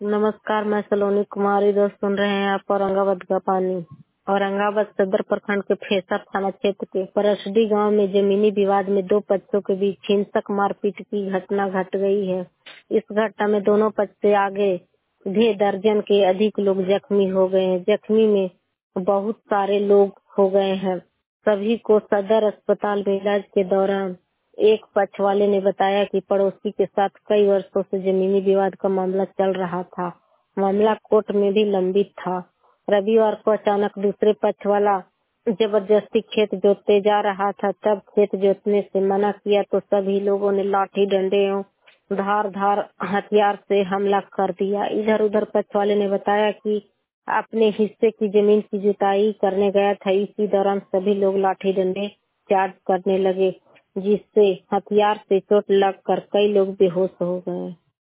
नमस्कार, मैं सलोनी कुमारी। दोस्त सुन रहे हैं आप औरंगाबाद का पानी। औरंगाबाद सदर प्रखंड के फेसा थाना क्षेत्र के परसडी गांव में जमीनी विवाद में दो पक्षों के बीच हिंसक मारपीट की घटना घट गई है। इस घटना में दोनों पक्ष से आगे भी दर्जन के अधिक लोग जख्मी हो गए हैं। जख्मी में बहुत सारे लोग हो गए हैं। सभी को सदर अस्पताल में इलाज के दौरान एक पक्ष वाले ने बताया कि पड़ोसी के साथ कई वर्षों से जमीनी विवाद का मामला चल रहा था। मामला कोर्ट में भी लंबित था। रविवार को अचानक दूसरे पक्ष वाला जबरदस्ती खेत जोतते जा रहा था। तब खेत जोतने से मना किया तो सभी लोगों ने लाठी डंडे एवं धार हथियार से हमला कर दिया। इधर उधर पक्ष वाले ने बताया कि अपने हिस्से की जमीन की जुताई करने गया था। इसी दौरान सभी लोग लाठी डंडे चार्ज करने लगे, जिससे हथियार से चोट लगकर कई लोग बेहोश हो गए।